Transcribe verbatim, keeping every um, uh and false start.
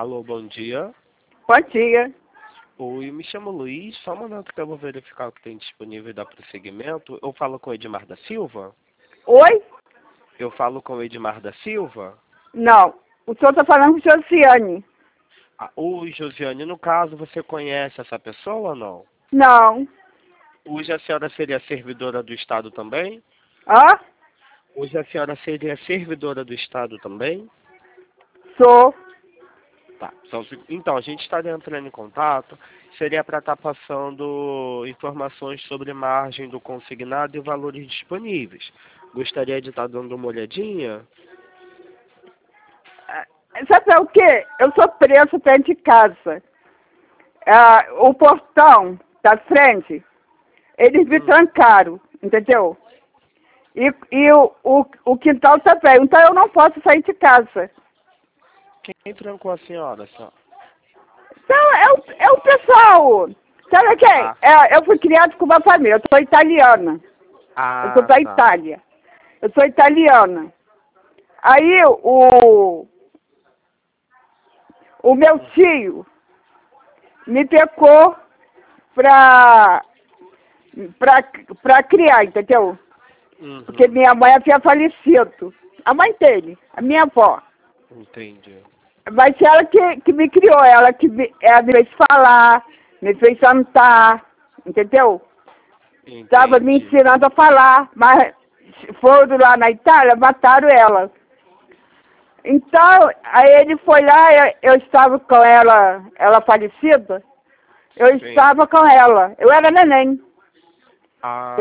Alô, bom dia. Bom dia. Oi, me chamo Luiz, só um momento que eu vou verificar o que tem disponível e dar prosseguimento. Eu falo com o Edmar da Silva? Oi? Eu falo com o Edmar da Silva? Não. O senhor está falando com Josiane. Ah, oi, Josiane, no caso, você conhece essa pessoa ou não? Não. Hoje a senhora seria servidora do Estado também? Hã? Hoje a senhora seria servidora do Estado também? Sou. Tá. Então, se- então, a gente estaria entrando em contato, seria para estar passando informações sobre margem do consignado e valores disponíveis. Gostaria de estar dando uma olhadinha? Ah, sabe o quê? Eu sou preso dentro de casa. Ah, o portão da frente, eles me Hum. trancaram, entendeu? E, e o, o, o quintal também. Então eu não posso sair de casa. Quem trancou a senhora, senhora? Então é o, é o pessoal. Sabe quem? Ah, É, eu fui criado com uma família. Eu sou italiana. Eu sou ah, da tá. Itália. Eu sou italiana. Aí o, o meu tio me pecou pra, pra, pra criar, entendeu? Uhum, Porque minha mãe havia falecido. A mãe dele, a minha avó. entendi. Mas ela que, que me criou, ela que me, ela me fez falar, me fez cantar, entendeu? Estava me Entendi. ensinando a falar, mas foram lá na Itália, mataram ela. Então, aí ele foi lá, eu, eu estava com ela, ela falecida, eu Sim. estava com ela, eu era neném. Ah,